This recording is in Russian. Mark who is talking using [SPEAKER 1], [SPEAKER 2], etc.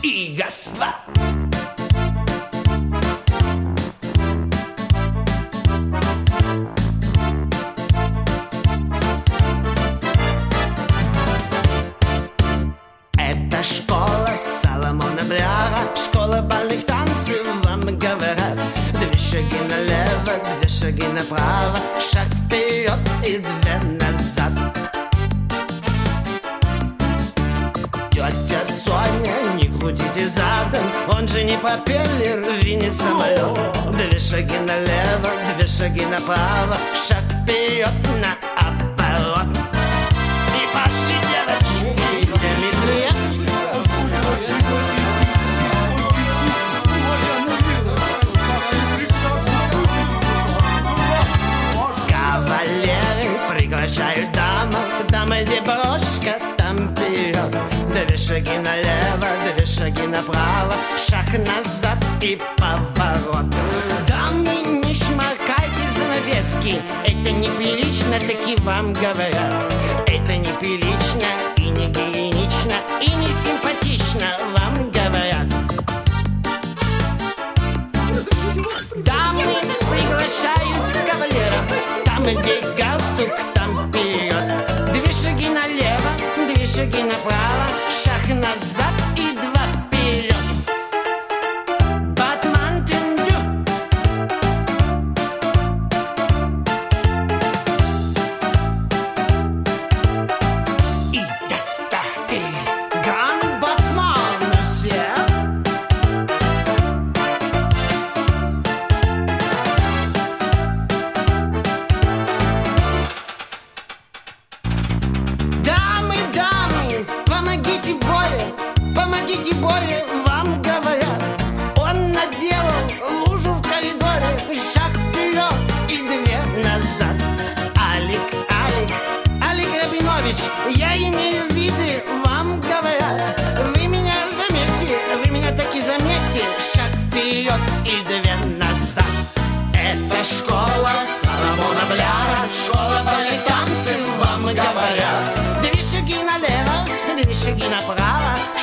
[SPEAKER 1] и газ-2. Это школа Соломона Бляра, школа бальных танцев, вам говорят. 2 шаги налево, 2 шаги направо, шаг вперед и 2 назад. Тетя Соня, не крутите задом, он же не пропеллер и не самолет. 2 шаги налево, 2 шаги направо, шаг вперед на оборот. И пошли, девочки, Дмитрия. Кавалеры приглашают даму, там иди брошка, там вперед. 2 шаги налево, 2 шаги направо, шаг назад и поворот. Дамы, не шмаркайте занавески, это неприлично, таки вам говорят. Это неприлично и не гигиенично, и не симпатично, вам говорят. Дамы приглашают кавалеров, там где галстук, там вперед. 2 шаги налево, 2 шаги направо, шаг назад и 2 вперед. Батмантен дю. И достати Гранд Батман, все. Дамы, помогите Боре, вам говорят. Он наделал лужу в коридоре, шаг вперед и 2 назад. Алик Рабинович, я имею виды, вам говорят. Вы меня заметьте, вы меня таки заметьте, шаг вперед и 2 назад. Это школа Соломона Бляра, школа бальных танцев, вам говорят. 2 шаги налево, 2 шаги направо,